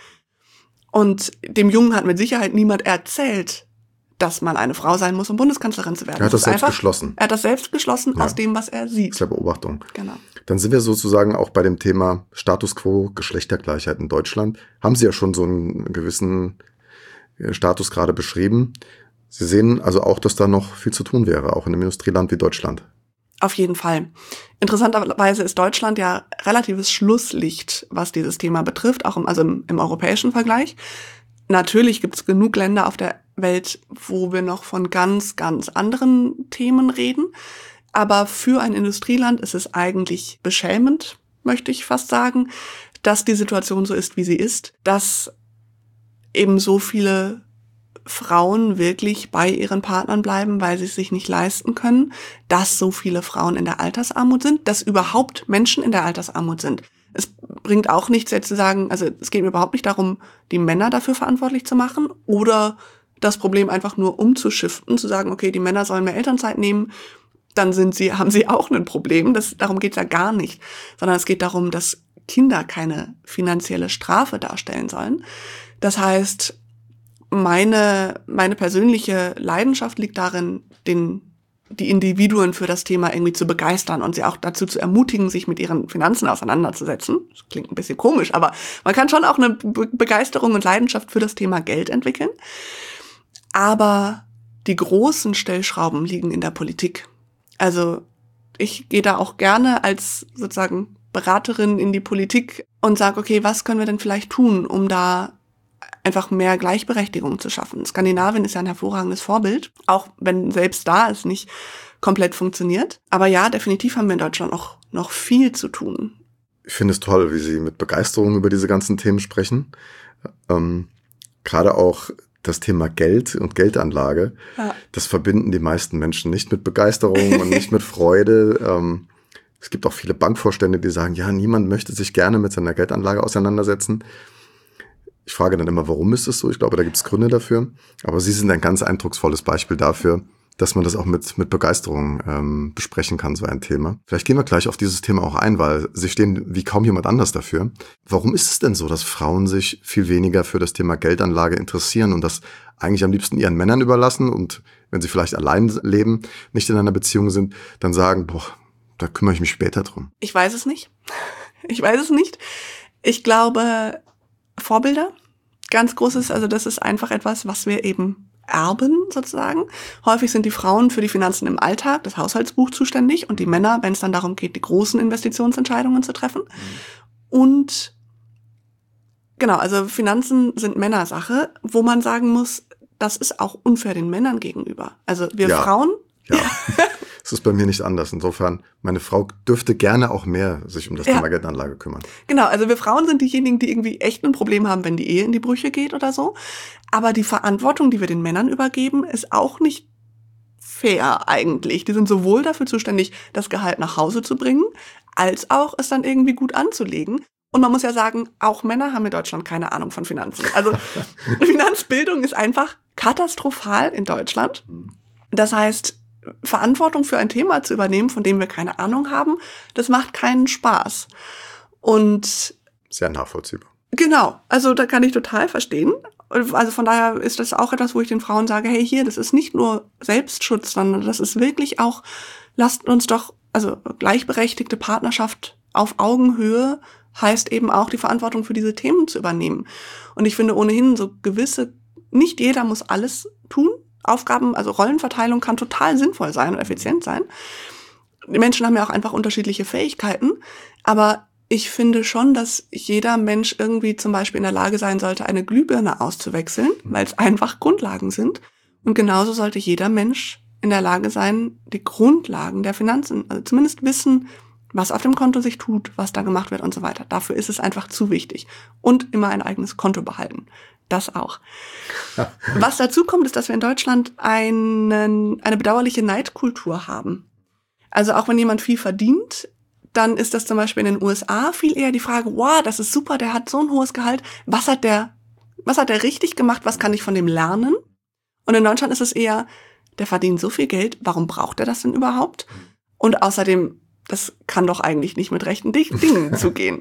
Und dem Jungen hat mit Sicherheit niemand erzählt, dass man eine Frau sein muss, um Bundeskanzlerin zu werden. Er hat das selbst geschlossen. Er hat das selbst geschlossen, ja, aus dem, was er sieht. Das ist ja Beobachtung. Genau. Dann sind wir sozusagen auch bei dem Thema Status quo, Geschlechtergleichheit in Deutschland. Haben Sie ja schon so einen gewissen Status gerade beschrieben. Sie sehen also auch, dass da noch viel zu tun wäre, auch in einem Industrieland wie Deutschland. Auf jeden Fall. Interessanterweise ist Deutschland ja relatives Schlusslicht, was dieses Thema betrifft, auch im europäischen Vergleich. Natürlich gibt es genug Länder auf der Welt, wo wir noch von ganz, ganz anderen Themen reden. Aber für ein Industrieland ist es eigentlich beschämend, möchte ich fast sagen, dass die Situation so ist, wie sie ist, dass eben so viele Frauen wirklich bei ihren Partnern bleiben, weil sie es sich nicht leisten können, dass so viele Frauen in der Altersarmut sind, dass überhaupt Menschen in der Altersarmut sind. Es bringt auch nichts jetzt zu sagen, also es geht mir überhaupt nicht darum, die Männer dafür verantwortlich zu machen oder das Problem einfach nur umzuschiften, zu sagen, okay, die Männer sollen mehr Elternzeit nehmen, dann haben sie auch ein Problem. Darum geht's ja gar nicht, sondern es geht darum, dass Kinder keine finanzielle Strafe darstellen sollen. Das heißt, meine persönliche Leidenschaft liegt darin, den die Individuen für das Thema irgendwie zu begeistern und sie auch dazu zu ermutigen, sich mit ihren Finanzen auseinanderzusetzen. Das klingt ein bisschen komisch, aber man kann schon auch eine Begeisterung und Leidenschaft für das Thema Geld entwickeln. Aber die großen Stellschrauben liegen in der Politik. Also ich gehe da auch gerne als sozusagen Beraterin in die Politik und sage, okay, was können wir denn vielleicht tun, um da einfach mehr Gleichberechtigung zu schaffen. Skandinavien ist ja ein hervorragendes Vorbild, auch wenn selbst da es nicht komplett funktioniert. Aber ja, definitiv haben wir in Deutschland noch viel zu tun. Ich finde es toll, wie Sie mit Begeisterung über diese ganzen Themen sprechen. Gerade auch das Thema Geld und Geldanlage, Das verbinden die meisten Menschen nicht mit Begeisterung und nicht mit Freude. Es gibt auch viele Bankvorstände, die sagen, ja, niemand möchte sich gerne mit seiner Geldanlage auseinandersetzen. Ich frage dann immer, warum ist es so? Ich glaube, da gibt es Gründe dafür. Aber Sie sind ein ganz eindrucksvolles Beispiel dafür, dass man das auch mit Begeisterung besprechen kann, so ein Thema. Vielleicht gehen wir gleich auf dieses Thema auch ein, weil Sie stehen wie kaum jemand anders dafür. Warum ist es denn so, dass Frauen sich viel weniger für das Thema Geldanlage interessieren und das eigentlich am liebsten ihren Männern überlassen und wenn sie vielleicht allein leben, nicht in einer Beziehung sind, dann sagen, boah, da kümmere ich mich später drum? Ich weiß es nicht. Ich glaube, Vorbilder, ganz großes, also das ist einfach etwas, was wir eben erben sozusagen. Häufig sind die Frauen für die Finanzen im Alltag, das Haushaltsbuch zuständig und die Männer, wenn es dann darum geht, die großen Investitionsentscheidungen zu treffen. Und genau, also Finanzen sind Männersache, wo man sagen muss, das ist auch unfair den Männern gegenüber. Also wir Frauen... Ja. Das ist bei mir nicht anders. Insofern, meine Frau dürfte gerne auch mehr sich um das Thema Geldanlage kümmern. Genau, also wir Frauen sind diejenigen, die irgendwie echt ein Problem haben, wenn die Ehe in die Brüche geht oder so. Aber die Verantwortung, die wir den Männern übergeben, ist auch nicht fair eigentlich. Die sind sowohl dafür zuständig, das Gehalt nach Hause zu bringen, als auch es dann irgendwie gut anzulegen. Und man muss ja sagen, auch Männer haben in Deutschland keine Ahnung von Finanzen. Also Finanzbildung ist einfach katastrophal in Deutschland. Das heißt, Verantwortung für ein Thema zu übernehmen, von dem wir keine Ahnung haben, das macht keinen Spaß. Und sehr nachvollziehbar. Genau, also da kann ich total verstehen. Also von daher ist das auch etwas, wo ich den Frauen sage, hey, hier, das ist nicht nur Selbstschutz, sondern das ist wirklich auch, lasst uns doch, also gleichberechtigte Partnerschaft auf Augenhöhe heißt eben auch, die Verantwortung für diese Themen zu übernehmen. Und ich finde ohnehin so gewisse, nicht jeder muss alles tun. Aufgaben, also Rollenverteilung kann total sinnvoll sein und effizient sein. Die Menschen haben ja auch einfach unterschiedliche Fähigkeiten, aber ich finde schon, dass jeder Mensch irgendwie zum Beispiel in der Lage sein sollte, eine Glühbirne auszuwechseln, weil es einfach Grundlagen sind. Und genauso sollte jeder Mensch in der Lage sein, die Grundlagen der Finanzen, also zumindest wissen, was auf dem Konto sich tut, was da gemacht wird und so weiter. Dafür ist es einfach zu wichtig. Und immer ein eigenes Konto behalten. Das auch. Was dazu kommt, ist, dass wir in Deutschland eine bedauerliche Neidkultur haben. Also auch wenn jemand viel verdient, dann ist das zum Beispiel in den USA viel eher die Frage, wow, das ist super, der hat so ein hohes Gehalt. Was hat der richtig gemacht? Was kann ich von dem lernen? Und in Deutschland ist es eher, der verdient so viel Geld, warum braucht er das denn überhaupt? Und außerdem, das kann doch eigentlich nicht mit rechten Dingen zugehen.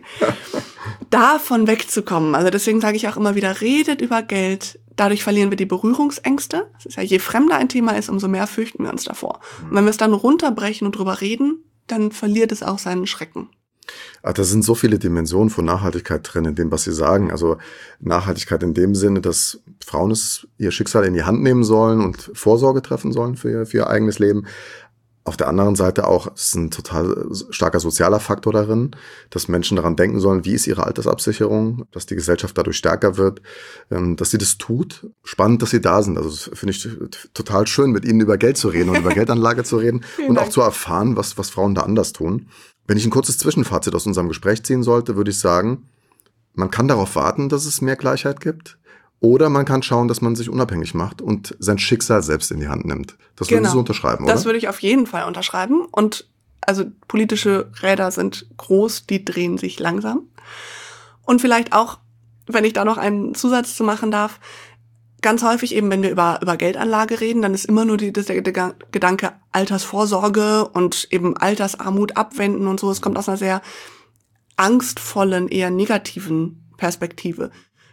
Davon wegzukommen, also deswegen sage ich auch immer wieder, redet über Geld, dadurch verlieren wir die Berührungsängste. Das ist ja, je fremder ein Thema ist, umso mehr fürchten wir uns davor. Und wenn wir es dann runterbrechen und drüber reden, dann verliert es auch seinen Schrecken. Ach, da sind so viele Dimensionen von Nachhaltigkeit drin, in dem, was Sie sagen. Also Nachhaltigkeit in dem Sinne, dass Frauen ihr Schicksal in die Hand nehmen sollen und Vorsorge treffen sollen für ihr eigenes Leben. Auf der anderen Seite auch, es ist ein total starker sozialer Faktor darin, dass Menschen daran denken sollen, wie ist ihre Altersabsicherung, dass die Gesellschaft dadurch stärker wird, dass sie das tut. Spannend, dass Sie da sind. Also das finde ich total schön, mit Ihnen über Geld zu reden und über Geldanlage zu reden und auch zu erfahren, was Frauen da anders tun. Wenn ich ein kurzes Zwischenfazit aus unserem Gespräch ziehen sollte, würde ich sagen, man kann darauf warten, dass es mehr Gleichheit gibt. Oder man kann schauen, dass man sich unabhängig macht und sein Schicksal selbst in die Hand nimmt. Das würden Sie unterschreiben, oder? Das würde ich auf jeden Fall unterschreiben. Und also politische Räder sind groß, die drehen sich langsam. Und vielleicht auch, wenn ich da noch einen Zusatz zu machen darf, ganz häufig eben, wenn wir über Geldanlage reden, dann ist immer nur der Gedanke Altersvorsorge und eben Altersarmut abwenden und so. Es kommt aus einer sehr angstvollen, eher negativen Perspektive.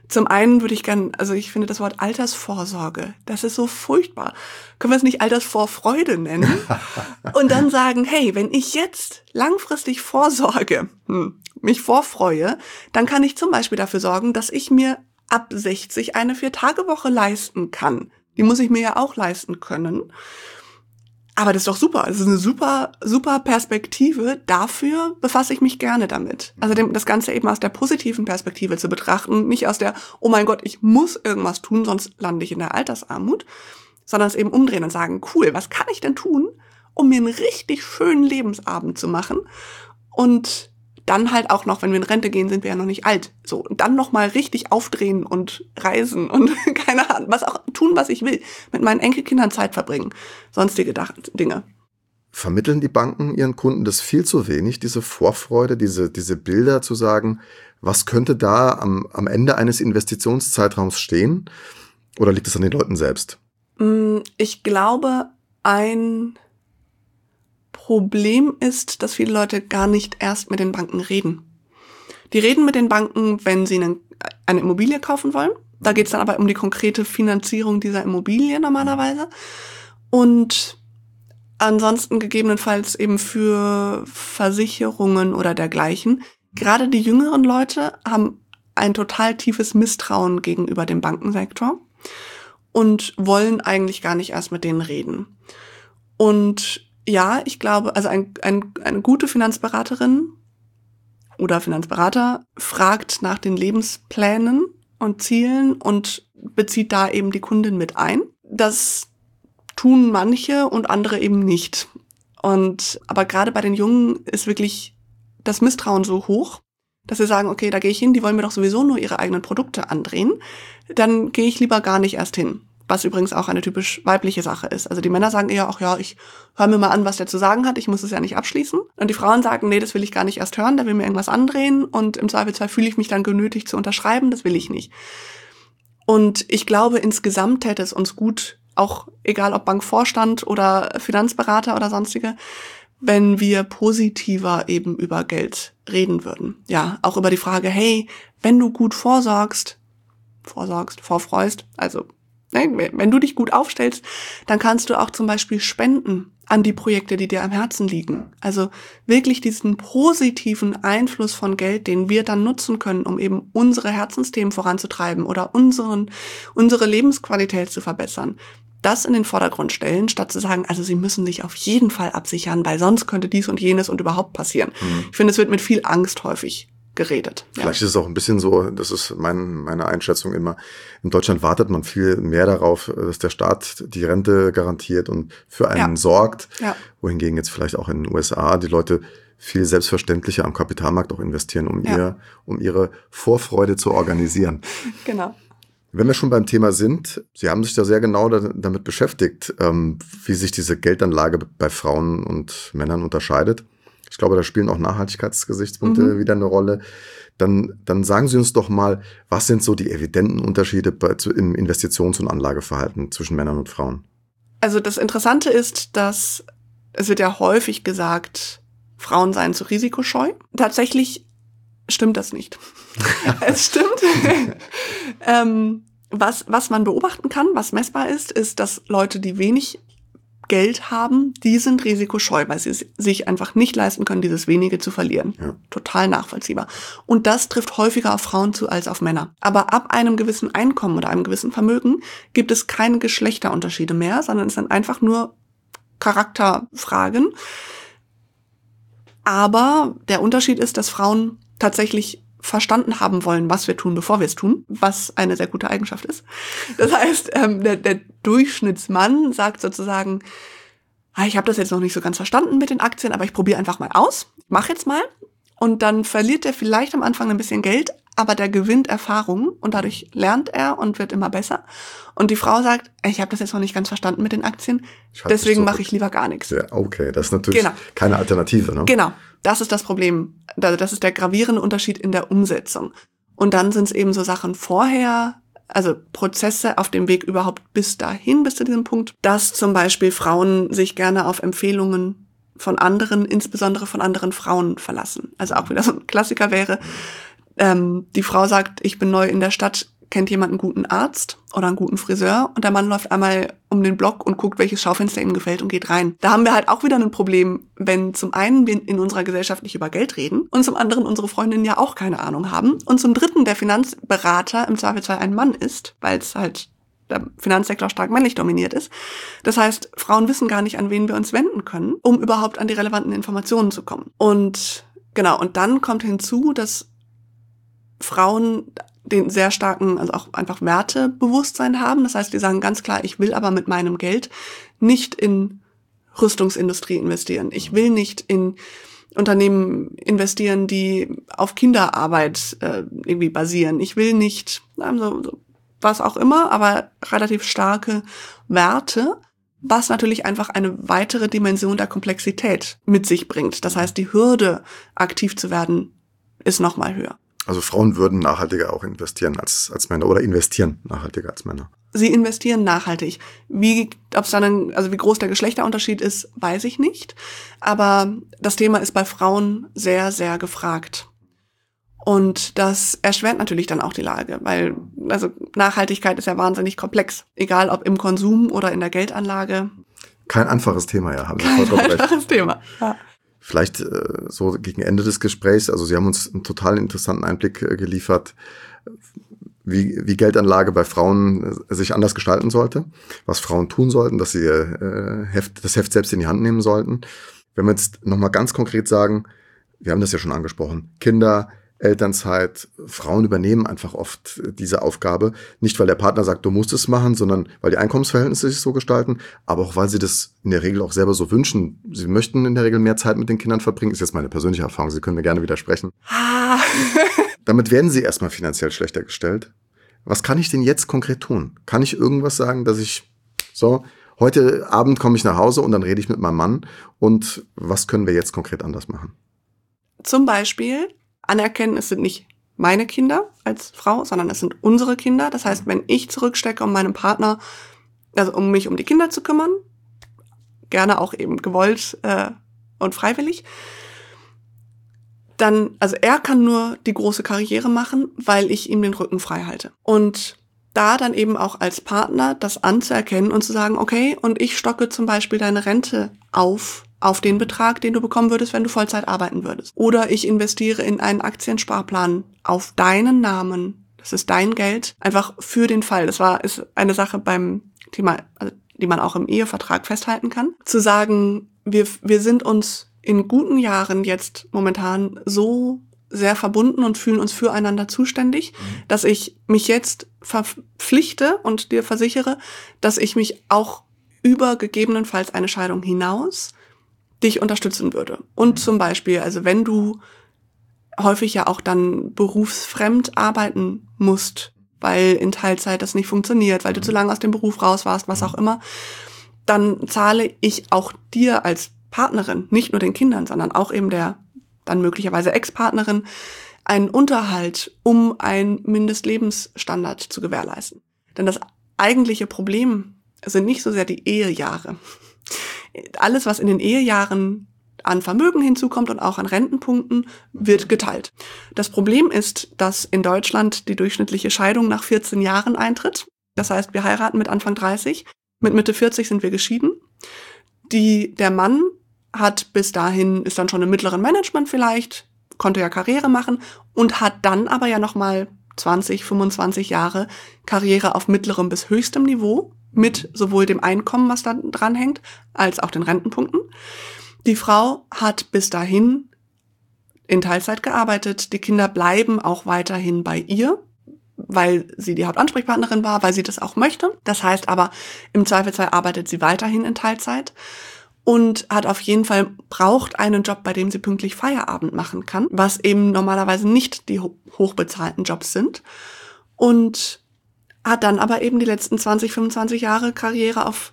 Zum einen würde ich gerne, also ich finde das Wort Altersvorsorge, das ist so furchtbar. Können wir es nicht Altersvorfreude nennen? Und dann sagen, hey, wenn ich jetzt langfristig vorsorge, mich vorfreue, dann kann ich zum Beispiel dafür sorgen, dass ich mir ab 60 eine 4-Tage-Woche leisten kann. Die muss ich mir ja auch leisten können. Aber das ist doch super. Das ist eine super, super Perspektive. Dafür befasse ich mich gerne damit. Also das Ganze eben aus der positiven Perspektive zu betrachten. Nicht aus der, oh mein Gott, ich muss irgendwas tun, sonst lande ich in der Altersarmut. Sondern es eben umdrehen und sagen, cool, was kann ich denn tun, um mir einen richtig schönen Lebensabend zu machen? Und dann halt auch noch, wenn wir in Rente gehen, sind wir ja noch nicht alt. So, und dann noch mal richtig aufdrehen und reisen und keine Ahnung, was auch tun, was ich will. Mit meinen Enkelkindern Zeit verbringen. Sonstige Dinge. Vermitteln die Banken ihren Kunden das viel zu wenig, diese Vorfreude, diese Bilder zu sagen, was könnte da am Ende eines Investitionszeitraums stehen? Oder liegt es an den Leuten selbst? Ich glaube, ein Problem ist, dass viele Leute gar nicht erst mit den Banken reden. Die reden mit den Banken, wenn sie eine Immobilie kaufen wollen. Da geht es dann aber um die konkrete Finanzierung dieser Immobilie normalerweise. Und ansonsten gegebenenfalls eben für Versicherungen oder dergleichen. Gerade die jüngeren Leute haben ein total tiefes Misstrauen gegenüber dem Bankensektor und wollen eigentlich gar nicht erst mit denen reden. Und ja, ich glaube, also eine gute Finanzberaterin oder Finanzberater fragt nach den Lebensplänen und Zielen und bezieht da eben die Kundin mit ein. Das tun manche und andere eben nicht. Aber gerade bei den Jungen ist wirklich das Misstrauen so hoch, dass sie sagen, okay, da gehe ich hin, die wollen mir doch sowieso nur ihre eigenen Produkte andrehen, dann gehe ich lieber gar nicht erst hin. Was übrigens auch eine typisch weibliche Sache ist. Also die Männer sagen eher, ach ja, ich höre mir mal an, was der zu sagen hat, ich muss es ja nicht abschließen. Und die Frauen sagen, nee, das will ich gar nicht erst hören, der will mir irgendwas andrehen und im Zweifelsfall fühle ich mich dann genötigt zu unterschreiben, das will ich nicht. Und ich glaube, insgesamt täte es uns gut, auch egal ob Bankvorstand oder Finanzberater oder sonstige, wenn wir positiver eben über Geld reden würden. Ja, auch über die Frage, hey, wenn du gut vorfreust, also wenn du dich gut aufstellst, dann kannst du auch zum Beispiel spenden an die Projekte, die dir am Herzen liegen. Also wirklich diesen positiven Einfluss von Geld, den wir dann nutzen können, um eben unsere Herzensthemen voranzutreiben oder unsere Lebensqualität zu verbessern. Das in den Vordergrund stellen, statt zu sagen, also sie müssen sich auf jeden Fall absichern, weil sonst könnte dies und jenes und überhaupt passieren. Ich finde, es wird mit viel Angst häufig geredet. Vielleicht ist es auch ein bisschen so, das ist meine Einschätzung immer, in Deutschland wartet man viel mehr darauf, dass der Staat die Rente garantiert und für einen sorgt, wohingegen jetzt vielleicht auch in den USA die Leute viel selbstverständlicher am Kapitalmarkt auch investieren, um ihre Vorfreude zu organisieren. Genau. Wenn wir schon beim Thema sind, Sie haben sich da sehr genau damit beschäftigt, wie sich diese Geldanlage bei Frauen und Männern unterscheidet. Ich glaube, da spielen auch Nachhaltigkeitsgesichtspunkte wieder eine Rolle. Dann sagen Sie uns doch mal, was sind so die evidenten Unterschiede im Investitions- und Anlageverhalten zwischen Männern und Frauen? Also das Interessante ist, dass es wird ja häufig gesagt, Frauen seien zu risikoscheu. Tatsächlich stimmt das nicht. Es stimmt. Was man beobachten kann, was messbar ist, dass Leute, die wenig Geld haben, die sind risikoscheu, weil sie sich einfach nicht leisten können, dieses wenige zu verlieren. Ja. Total nachvollziehbar. Und das trifft häufiger auf Frauen zu als auf Männer. Aber ab einem gewissen Einkommen oder einem gewissen Vermögen gibt es keine Geschlechterunterschiede mehr, sondern es sind einfach nur Charakterfragen. Aber der Unterschied ist, dass Frauen tatsächlich verstanden haben wollen, was wir tun, bevor wir es tun, was eine sehr gute Eigenschaft ist. Das heißt, der Durchschnittsmann sagt sozusagen, ich habe das jetzt noch nicht so ganz verstanden mit den Aktien, aber ich probiere einfach mal aus, mach jetzt mal. Und dann verliert er vielleicht am Anfang ein bisschen Geld, aber der gewinnt Erfahrung und dadurch lernt er und wird immer besser. Und die Frau sagt, ich habe das jetzt noch nicht ganz verstanden mit den Aktien, deswegen mache ich lieber gar nichts. Ja, okay, das ist natürlich keine Alternative, ne? Genau, das ist das Problem. Das ist der gravierende Unterschied in der Umsetzung. Und dann sind es eben so Sachen vorher, also Prozesse auf dem Weg überhaupt bis zu diesem Punkt, dass zum Beispiel Frauen sich gerne auf Empfehlungen von anderen, insbesondere von anderen Frauen verlassen. Also auch wieder so ein Klassiker wäre, die Frau sagt, ich bin neu in der Stadt, kennt jemand einen guten Arzt oder einen guten Friseur und der Mann läuft einmal um den Block und guckt, welches Schaufenster ihm gefällt und geht rein. Da haben wir halt auch wieder ein Problem, wenn zum einen wir in unserer Gesellschaft nicht über Geld reden und zum anderen unsere Freundinnen ja auch keine Ahnung haben und zum dritten der Finanzberater im Zweifelsfall ein Mann ist, weil es halt der Finanzsektor stark männlich dominiert ist. Das heißt, Frauen wissen gar nicht, an wen wir uns wenden können, um überhaupt an die relevanten Informationen zu kommen. Und genau, und dann kommt hinzu, dass Frauen den sehr starken, also auch einfach Wertebewusstsein haben. Das heißt, die sagen ganz klar, ich will aber mit meinem Geld nicht in Rüstungsindustrie investieren. Ich will nicht in Unternehmen investieren, die auf Kinderarbeit irgendwie basieren. Ich will nicht, so was auch immer, aber relativ starke Werte, was natürlich einfach eine weitere Dimension der Komplexität mit sich bringt. Das heißt, die Hürde, aktiv zu werden, ist nochmal höher. Also Frauen würden nachhaltiger auch investieren als Männer oder investieren nachhaltiger als Männer. Sie investieren nachhaltig. Wie groß der Geschlechterunterschied ist, weiß ich nicht. Aber das Thema ist bei Frauen sehr, sehr gefragt. Und das erschwert natürlich dann auch die Lage, weil Nachhaltigkeit ist ja wahnsinnig komplex. Egal ob im Konsum oder in der Geldanlage. Kein einfaches Thema, ja. Haben Sie vollkommen recht. Kein einfaches Thema, ja. Vielleicht so gegen Ende des Gesprächs, also Sie haben uns einen total interessanten Einblick geliefert, wie Geldanlage bei Frauen sich anders gestalten sollte, was Frauen tun sollten, dass sie das Heft selbst in die Hand nehmen sollten. Wenn wir jetzt nochmal ganz konkret sagen, wir haben das ja schon angesprochen, Kinder, Elternzeit, Frauen übernehmen einfach oft diese Aufgabe, nicht weil der Partner sagt, du musst es machen, sondern weil die Einkommensverhältnisse sich so gestalten, aber auch weil sie das in der Regel auch selber so wünschen. Sie möchten in der Regel mehr Zeit mit den Kindern verbringen, ist jetzt meine persönliche Erfahrung, Sie können mir gerne widersprechen. Damit werden sie erstmal finanziell schlechter gestellt. Was kann ich denn jetzt konkret tun? Kann ich irgendwas sagen, dass ich heute Abend komme ich nach Hause und dann rede ich mit meinem Mann und was können wir jetzt konkret anders machen? Zum Beispiel anerkennen, es sind nicht meine Kinder als Frau, sondern es sind unsere Kinder. Das heißt, wenn ich zurückstecke, um meinem Partner, also um mich um die Kinder zu kümmern, gerne auch eben gewollt und freiwillig, dann, also er kann nur die große Karriere machen, weil ich ihm den Rücken frei halte. Und da dann eben auch als Partner das anzuerkennen und zu sagen, okay, und ich stocke zum Beispiel deine Rente auf den Betrag, den du bekommen würdest, wenn du Vollzeit arbeiten würdest. Oder ich investiere in einen Aktiensparplan auf deinen Namen. Das ist dein Geld, einfach für den Fall. Das ist eine Sache beim Thema, also die man auch im Ehevertrag festhalten kann. Zu sagen, wir sind uns in guten Jahren jetzt momentan so sehr verbunden und fühlen uns füreinander zuständig, dass ich mich jetzt verpflichte und dir versichere, dass ich mich auch über gegebenenfalls eine Scheidung hinaus dich unterstützen würde. Und zum Beispiel, also wenn du häufig ja auch dann berufsfremd arbeiten musst, weil in Teilzeit das nicht funktioniert, weil du zu lange aus dem Beruf raus warst, was auch immer, dann zahle ich auch dir als Partnerin, nicht nur den Kindern, sondern auch eben der dann möglicherweise Ex-Partnerin, einen Unterhalt, um einen Mindestlebensstandard zu gewährleisten. Denn das eigentliche Problem sind nicht so sehr die Ehejahre. Alles, was in den Ehejahren an Vermögen hinzukommt und auch an Rentenpunkten, wird geteilt. Das Problem ist, dass in Deutschland die durchschnittliche Scheidung nach 14 Jahren eintritt. Das heißt, wir heiraten mit Anfang 30, mit Mitte 40 sind wir geschieden. Der Mann hat bis dahin, ist dann schon im mittleren Management vielleicht, konnte ja Karriere machen und hat dann aber ja nochmal 20, 25 Jahre Karriere auf mittlerem bis höchstem Niveau mit sowohl dem Einkommen, was da dran hängt, als auch den Rentenpunkten. Die Frau hat bis dahin in Teilzeit gearbeitet. Die Kinder bleiben auch weiterhin bei ihr, weil sie die Hauptansprechpartnerin war, weil sie das auch möchte. Das heißt aber, im Zweifelsfall arbeitet sie weiterhin in Teilzeit und braucht einen Job, bei dem sie pünktlich Feierabend machen kann, was eben normalerweise nicht die hochbezahlten Jobs sind. Und hat dann aber eben die letzten 20, 25 Jahre Karriere auf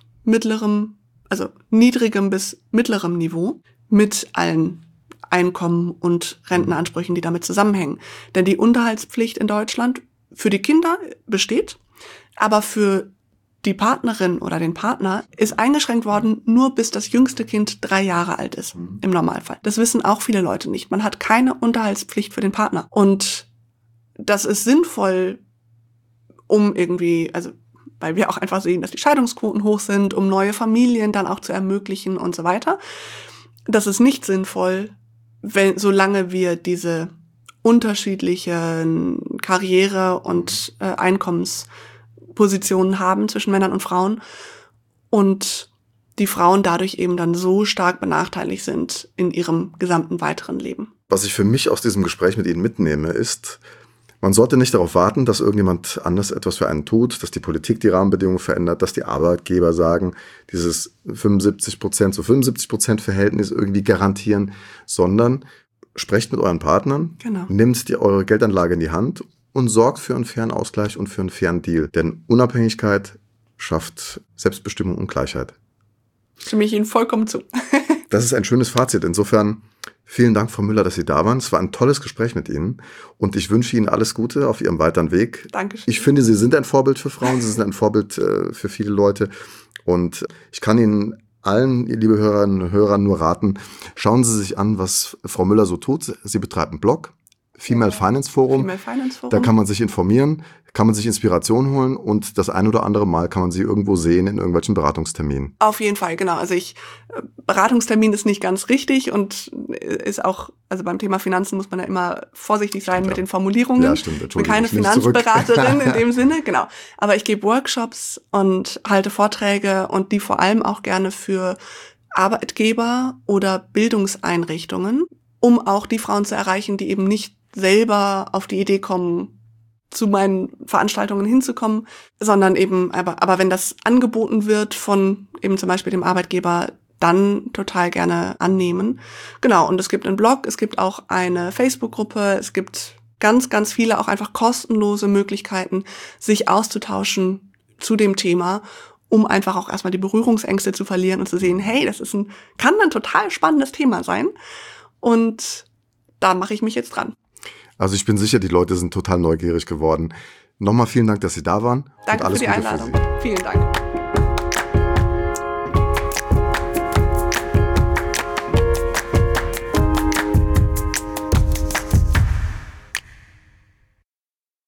niedrigem bis mittlerem Niveau mit allen Einkommen und Rentenansprüchen, die damit zusammenhängen. Denn die Unterhaltspflicht in Deutschland für die Kinder besteht, aber für die Partnerin oder den Partner ist eingeschränkt worden, nur bis das jüngste Kind 3 Jahre alt ist, im Normalfall. Das wissen auch viele Leute nicht. Man hat keine Unterhaltspflicht für den Partner. Und das ist sinnvoll, um irgendwie, also weil wir auch einfach sehen, dass die Scheidungsquoten hoch sind, um neue Familien dann auch zu ermöglichen und so weiter. Das ist nicht sinnvoll, solange wir diese unterschiedlichen Karriere- und Einkommenspositionen haben zwischen Männern und Frauen und die Frauen dadurch eben dann so stark benachteiligt sind in ihrem gesamten weiteren Leben. Was ich für mich aus diesem Gespräch mit Ihnen mitnehme, ist, man sollte nicht darauf warten, dass irgendjemand anders etwas für einen tut, dass die Politik die Rahmenbedingungen verändert, dass die Arbeitgeber sagen, dieses 75% zu 75% Verhältnis irgendwie garantieren, sondern sprecht mit euren Partnern, Genau. nehmt eure Geldanlage in die Hand und sorgt für einen fairen Ausgleich und für einen fairen Deal. Denn Unabhängigkeit schafft Selbstbestimmung und Gleichheit. Stimme ich Ihnen vollkommen zu. Das ist ein schönes Fazit. Insofern vielen Dank, Frau Müller, dass Sie da waren. Es war ein tolles Gespräch mit Ihnen und ich wünsche Ihnen alles Gute auf Ihrem weiteren Weg. Dankeschön. Ich finde, Sie sind ein Vorbild für Frauen, Sie sind ein Vorbild für viele Leute und ich kann Ihnen allen, liebe Hörerinnen und Hörer, nur raten, schauen Sie sich an, was Frau Müller so tut. Sie betreibt einen Blog, Female Finance Forum. Da kann man sich informieren, kann man sich Inspiration holen und das ein oder andere Mal kann man sie irgendwo sehen in irgendwelchen Beratungsterminen. Auf jeden Fall, genau. Also Beratungstermin ist nicht ganz richtig und ist auch, also beim Thema Finanzen muss man ja immer vorsichtig sein mit den Formulierungen. Ja, stimmt. Ich bin keine Finanzberaterin in dem Sinne, genau. Aber ich gebe Workshops und halte Vorträge und die vor allem auch gerne für Arbeitgeber oder Bildungseinrichtungen, um auch die Frauen zu erreichen, die eben nicht selber auf die Idee kommen, zu meinen Veranstaltungen hinzukommen, sondern eben, aber wenn das angeboten wird von eben zum Beispiel dem Arbeitgeber, dann total gerne annehmen. Genau, und es gibt einen Blog, es gibt auch eine Facebook-Gruppe, es gibt ganz, ganz viele auch einfach kostenlose Möglichkeiten, sich auszutauschen zu dem Thema, um einfach auch erstmal die Berührungsängste zu verlieren und zu sehen, hey, das kann ein total spannendes Thema sein. Und da mache ich mich jetzt dran. Also ich bin sicher, die Leute sind total neugierig geworden. Nochmal vielen Dank, dass Sie da waren. Danke für die Einladung. Vielen Dank.